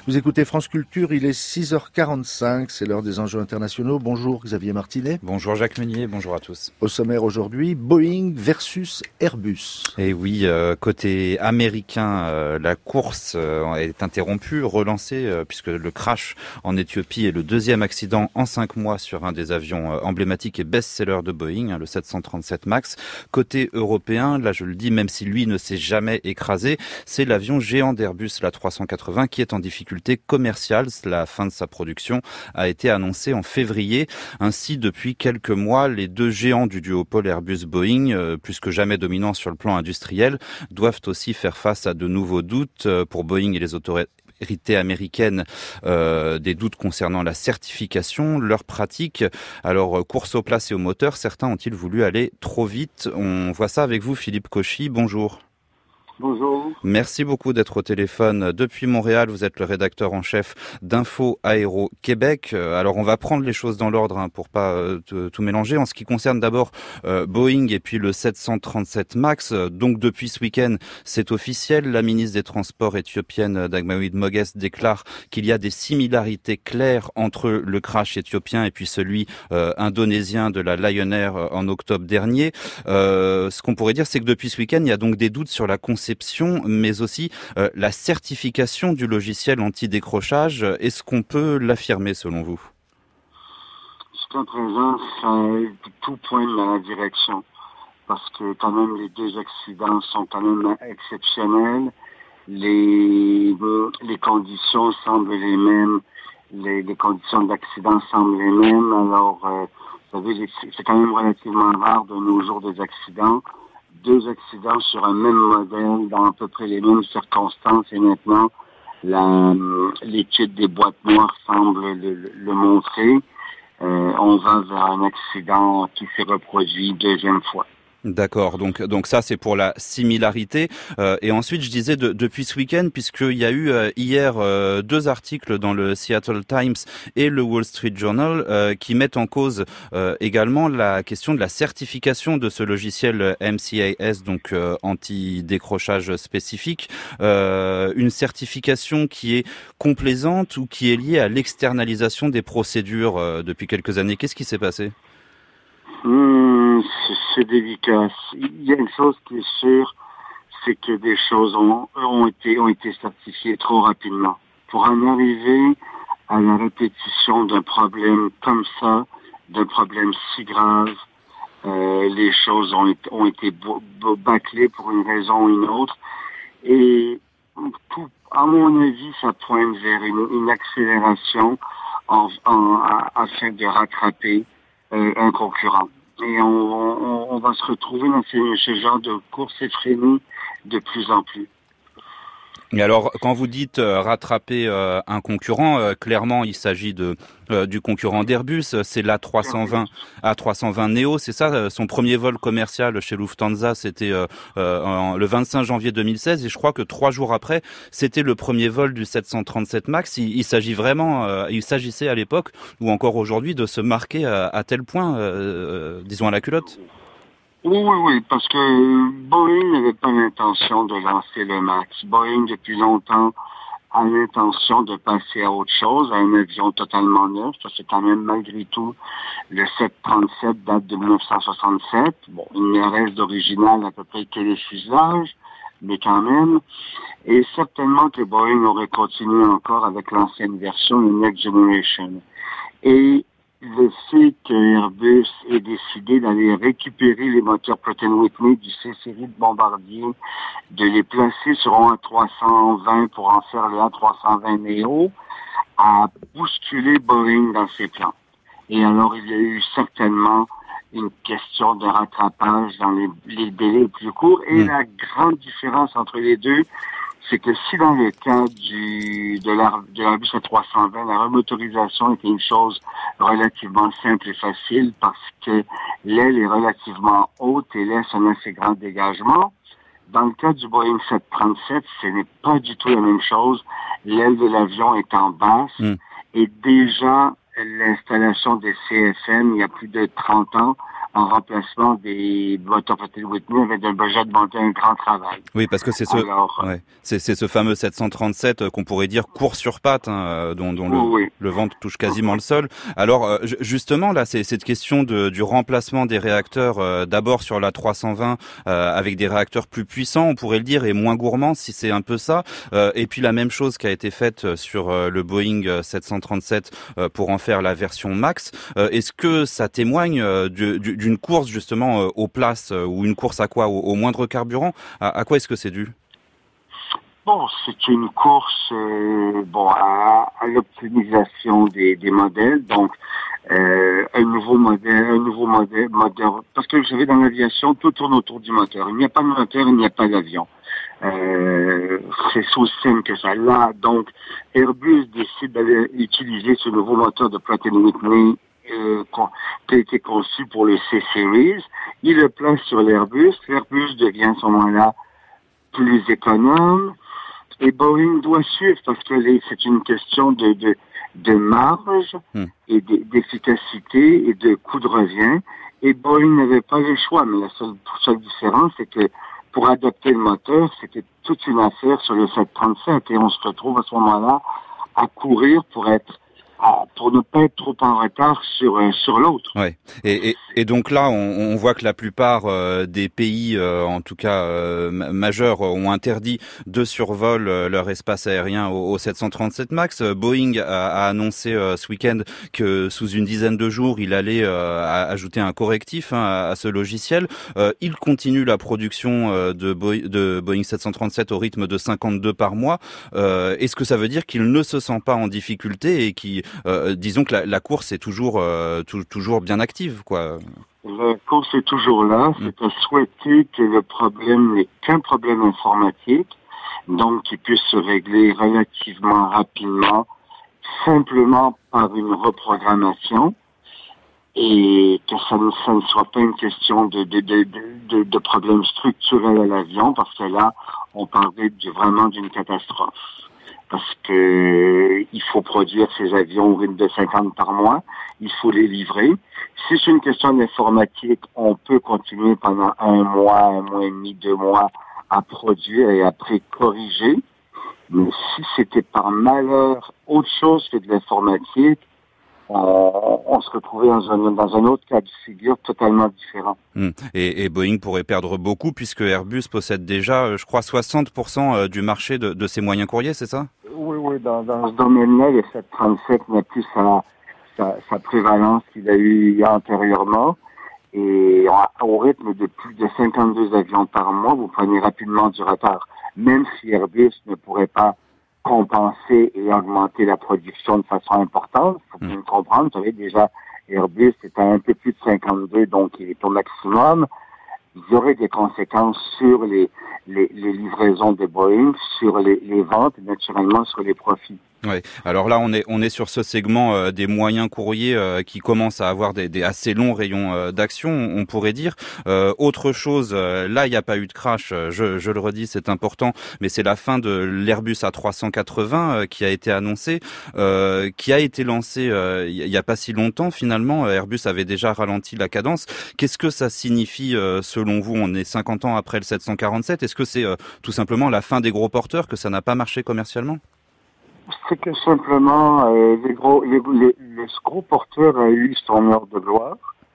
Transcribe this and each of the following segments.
Vous écoutez France Culture, il est 6h45, c'est l'heure des enjeux internationaux. Bonjour Xavier Martinet. Bonjour Jacques Meunier, bonjour à tous. Au sommaire aujourd'hui, Boeing versus Airbus. Et oui, côté américain, la course est interrompue, relancée, puisque le crash en Éthiopie est le deuxième accident en 5 mois sur un des avions emblématiques et best-seller de Boeing, le 737 MAX. Côté européen, là je le dis, même si lui ne s'est jamais écrasé, c'est l'avion géant d'Airbus, l'A380, qui est en difficulté commerciale. La fin de sa production a été annoncée en février. Ainsi, depuis quelques mois, les deux géants du duopole Airbus-Boeing, plus que jamais dominants sur le plan industriel, doivent aussi faire face à de nouveaux doutes pour Boeing et les autorités américaines, des doutes concernant la certification, leur pratique. Alors, course aux places et aux moteurs, certains ont-ils voulu aller trop vite? On voit ça avec vous, Philippe Cauchy. Bonjour. Bonjour. Merci beaucoup d'être au téléphone depuis Montréal. Vous êtes le rédacteur en chef d'Info Aéro Québec. Alors on va prendre les choses dans l'ordre pour pas tout mélanger. En ce qui concerne d'abord Boeing et puis le 737 MAX. Donc depuis ce week-end, c'est officiel. La ministre des Transports éthiopienne Dagmawit Moges déclare qu'il y a des similarités claires entre le crash éthiopien et puis celui indonésien de la Lion Air en octobre dernier. Ce qu'on pourrait dire, c'est que depuis ce week-end, il y a donc des doutes sur la conception, mais aussi la certification du logiciel anti-décrochage. Est-ce qu'on peut l'affirmer selon vous? Jusqu'à présent, tout pointe dans la direction. Parce que quand même, les deux accidents sont quand même exceptionnels. Les conditions semblent les mêmes. Les conditions d'accident semblent les mêmes. Alors, vous savez, c'est quand même relativement rare de nos jours des accidents. Deux accidents sur un même modèle dans à peu près les mêmes circonstances et maintenant l'étude des boîtes noires semble le montrer. On va vers un accident qui s'est reproduit deuxième fois. D'accord, donc ça c'est pour la similarité. Et ensuite je disais depuis ce week-end, puisqu'il y a eu hier deux articles dans le Seattle Times et le Wall Street Journal qui mettent en cause également la question de la certification de ce logiciel MCAS, donc anti-décrochage spécifique. Une certification qui est complaisante ou qui est liée à l'externalisation des procédures depuis quelques années. Qu'est-ce qui s'est passé? C'est délicat. Il y a une chose qui est sûre, c'est que des choses ont été certifiées trop rapidement. Pour en arriver à la répétition d'un problème comme ça, d'un problème si grave, les choses ont été bâclées pour une raison ou une autre. Et tout, à mon avis, ça pointe vers une accélération afin de rattraper un concurrent. Et on va se retrouver dans ce genre de course effrénée de plus en plus. Et alors, quand vous dites rattraper un concurrent, clairement, il s'agit du concurrent d'Airbus, c'est l'A320 Neo, c'est ça, son premier vol commercial chez Lufthansa, c'était le 25 janvier 2016, et je crois que 3 jours après, c'était le premier vol du 737 MAX. Il s'agissait à l'époque, ou encore aujourd'hui, de se marquer à tel point, disons à la culotte. Oui, parce que Boeing n'avait pas l'intention de lancer le MAX. Boeing, depuis longtemps, a l'intention de passer à autre chose, à un avion totalement neuf. Ça, c'est quand même, malgré tout, le 737 date de 1967. Bon, il ne reste d'original à peu près que les fuselages, mais quand même. Et certainement que Boeing aurait continué encore avec l'ancienne version, le Next Generation. Et le fait que Airbus ait décidé d'aller récupérer les moteurs Pratt & Whitney du C-série de Bombardier, de les placer sur un A320 pour en faire le A320 Neo, a bousculé Boeing dans ses plans. Et alors, il y a eu certainement une question de rattrapage dans les délais les plus courts. Et la grande différence entre les deux, c'est que si dans le cas de l'Airbus A320, la remotorisation était une chose relativement simple et facile parce que l'aile est relativement haute et laisse un assez grand dégagement, dans le cas du Boeing 737, ce n'est pas du tout la même chose. L'aile de l'avion est en basse et déjà l'installation des CFM, il y a plus de 30 ans, en remplacement des moteurs Pratt & Whitney avait déjà demandé un grand travail. Oui, parce que c'est ce fameux 737 qu'on pourrait dire court sur pattes, dont le vent touche quasiment le sol. Alors justement là, c'est cette question du remplacement des réacteurs, d'abord sur la 320 avec des réacteurs plus puissants, on pourrait le dire, et moins gourmands, si c'est un peu ça. Et puis la même chose qui a été faite sur le Boeing 737 pour en faire la version Max. Est-ce que ça témoigne d'une course justement aux places ou une course à quoi, au moindre carburant? À quoi est-ce que c'est dû? Bon, c'est une course à l'optimisation des modèles. Donc, un nouveau modèle, parce que vous savez, dans l'aviation, tout tourne autour du moteur. Il n'y a pas de moteur, il n'y a pas d'avion. C'est aussi simple que ça. Là, donc, Airbus décide d'aller utiliser ce nouveau moteur de Pratt & Whitney qui a été conçu pour le C-Series. Il le place sur l'Airbus. L'Airbus devient à ce moment-là plus économe. Et Boeing doit suivre parce que c'est une question de marge et d'efficacité et de coût de revient. Et Boeing n'avait pas le choix. Mais la seule différence, c'est que pour adapter le moteur, c'était toute une affaire sur le 737. Et on se retrouve à ce moment-là à courir pour ne pas être trop en retard sur l'autre. Ouais. Et donc là, on voit que la plupart des pays, en tout cas majeurs, ont interdit de survol leur espace aérien au 737 Max. Boeing a annoncé ce week-end que sous une dizaine de jours, il allait ajouter un correctif à ce logiciel. Il continue la production de Boeing 737 au rythme de 52 par mois. Est-ce que ça veut dire qu'il ne se sent pas en difficulté et qu'il disons que la course est toujours bien active, quoi. La course est toujours là. C'est à souhaiter que le problème n'est qu'un problème informatique, donc qu'il puisse se régler relativement rapidement, simplement par une reprogrammation, et que ça ne soit pas une question de problème structurel à l'avion, parce que là, on parlait vraiment d'une catastrophe. Parce que il faut produire ces avions au rythme de 50 par mois, il faut les livrer. Si c'est une question d'informatique, on peut continuer pendant un mois et demi, 2 mois à produire et après corriger. Mais si c'était par malheur autre chose que de l'informatique, on se retrouvait dans un autre cas de figure totalement différent. Et Boeing pourrait perdre beaucoup puisque Airbus possède déjà, je crois, 60% du marché de ses moyens courriers, c'est ça? Oui, dans ce domaine-là, le 737 n'a plus sa prévalence qu'il a eu antérieurement. Et au rythme de plus de 52 avions par mois, vous prenez rapidement du retard. Même si Airbus ne pourrait pas compenser et augmenter la production de façon importante, il faut bien comprendre, vous savez, déjà, Airbus est à un peu plus de 52, donc il est au maximum. Il y aurait des conséquences sur les livraisons de Boeing, sur les ventes et naturellement sur les profits. Ouais. Alors là, on est sur ce segment des moyens courriers qui commence à avoir des assez longs rayons d'action, on pourrait dire. Autre chose, là, il n'y a pas eu de crash. Je le redis, c'est important, mais c'est la fin de l'Airbus A380 qui a été annoncé, qui a été lancé il n'y a pas si longtemps. Finalement, Airbus avait déjà ralenti la cadence. Qu'est-ce que ça signifie selon vous? On est 50 ans après le 747. Est-ce que c'est tout simplement la fin des gros porteurs, que ça n'a pas marché commercialement? C'est que simplement, le gros porteur a eu son heure de gloire.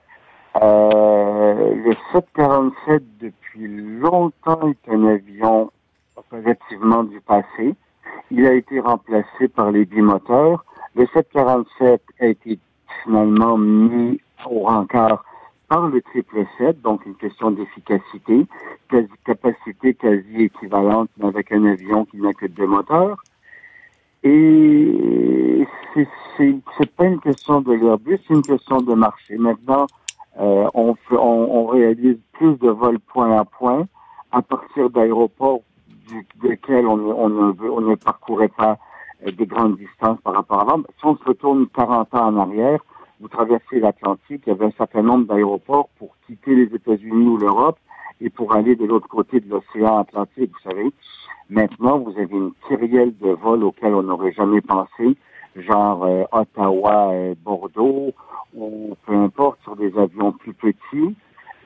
Le 747, depuis longtemps, est un avion relativement du passé. Il a été remplacé par les bimoteurs. Le 747 a été finalement mis au rencard par le 777, donc une question d'efficacité, capacité quasi équivalente, mais avec un avion qui n'a que 2 moteurs. Et c'est pas une question de l'Airbus, c'est une question de marché. Maintenant, on réalise plus de vols point à point à partir d'aéroports desquels on ne parcourait pas des grandes distances par rapport à avant. Si on se retourne 40 ans en arrière, vous traversez l'Atlantique, il y avait un certain nombre d'aéroports pour quitter les États-Unis ou l'Europe et pour aller de l'autre côté de l'océan Atlantique, vous savez. Maintenant, vous avez une kyrielle de vols auxquels on n'aurait jamais pensé genre Ottawa, Bordeaux, ou peu importe, sur des avions plus petits.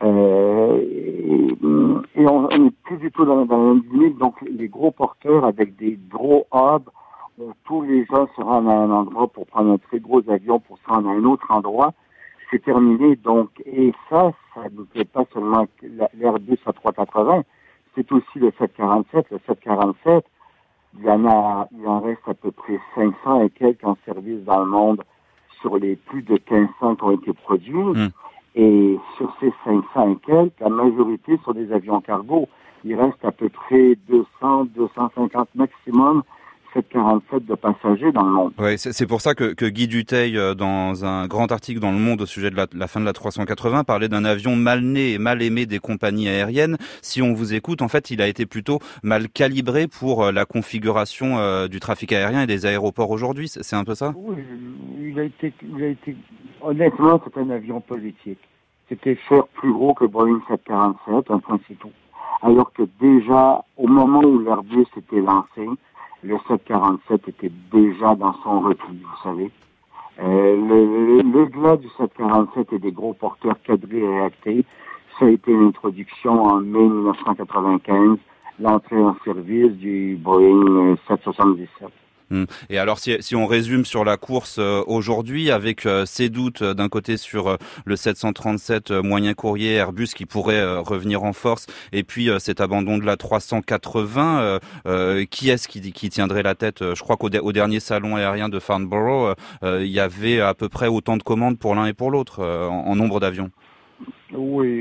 Et on n'est plus du tout dans la même limite. Donc, les gros porteurs avec des gros hubs, où tous les gens se rendent à un endroit pour prendre un très gros avion pour se rendre à un autre endroit, c'est terminé. Donc, et ça ne fait pas seulement l'Airbus A380, c'est aussi le 747. Le 747, il en reste à peu près 500 et quelques en service dans le monde sur les plus de 1500 qui ont été produits. Et sur ces 500 et quelques, la majorité sont des avions cargo. Il reste à peu près 200, 250 maximum 747 de passagers dans le monde. Oui, c'est pour ça que Guy Dutheil, dans un grand article dans Le Monde au sujet de la fin de la 380, parlait d'un avion mal né et mal aimé des compagnies aériennes. Si on vous écoute, en fait, il a été plutôt mal calibré pour la configuration du trafic aérien et des aéroports aujourd'hui. C'est un peu ça? Oui, il a été, honnêtement, c'est un avion politique. C'était faire plus gros que Boeing 747, un point c'est tout. Alors que déjà, au moment où l'Airbus était lancé, le 747 était déjà dans son repli, vous savez. Le glas du 747 et des gros porteurs quadrillés et réactés, ça a été l'introduction en mai 1995, l'entrée en service du Boeing 777. Et alors, si on résume sur la course aujourd'hui, avec ces doutes d'un côté sur le 737 moyen courrier Airbus qui pourrait revenir en force, et puis cet abandon de la 380, qui est-ce qui tiendrait la tête? Je crois qu'au dernier salon aérien de Farnborough, il y avait à peu près autant de commandes pour l'un et pour l'autre en nombre d'avions. Oui,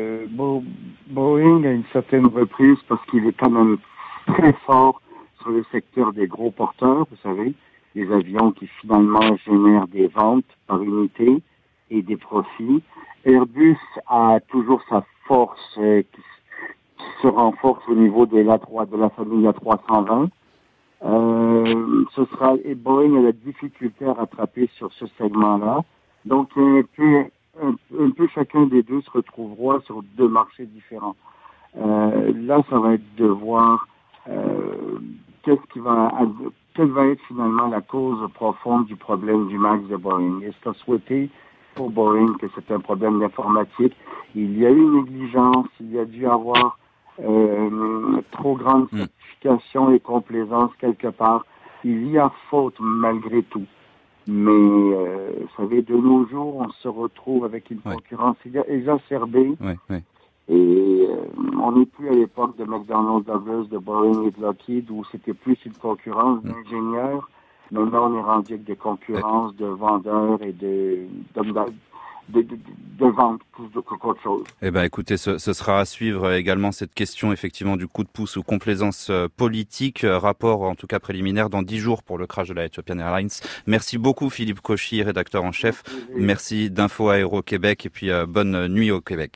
Boeing a une certaine reprise parce qu'il est quand même très fort sur le secteur des gros porteurs, vous savez, les avions qui finalement génèrent des ventes par unité et des profits. Airbus a toujours sa force qui se renforce au niveau de la famille A320. Et Boeing a la difficulté à rattraper sur ce segment-là. Donc, un peu chacun des deux se retrouvera sur deux marchés différents. Là, ça va être de voir quelle va être finalement la cause profonde du problème du MAX de Boeing. Est-ce à souhaiter pour Boeing que c'est un problème d'informatique? Il y a eu une négligence, il y a dû avoir trop grande certification et complaisance quelque part. Il y a faute malgré tout. Mais, vous savez, de nos jours, on se retrouve avec une concurrence exacerbée. Et on n'est plus à l'époque de McDonnell Douglas, de Boeing et de Lockheed, où c'était plus une concurrence d'ingénieurs. Maintenant, on est rendu avec des concurrences de vendeurs et de vente plus qu'autre chose. Eh ben, écoutez, ce sera à suivre également cette question, effectivement, du coup de pouce ou complaisance politique. Rapport, en tout cas préliminaire, dans 10 jours pour le crash de la Ethiopian Airlines. Merci beaucoup, Philippe Cauchy, rédacteur en chef. Merci d'Info Aéro Québec, et puis bonne nuit au Québec.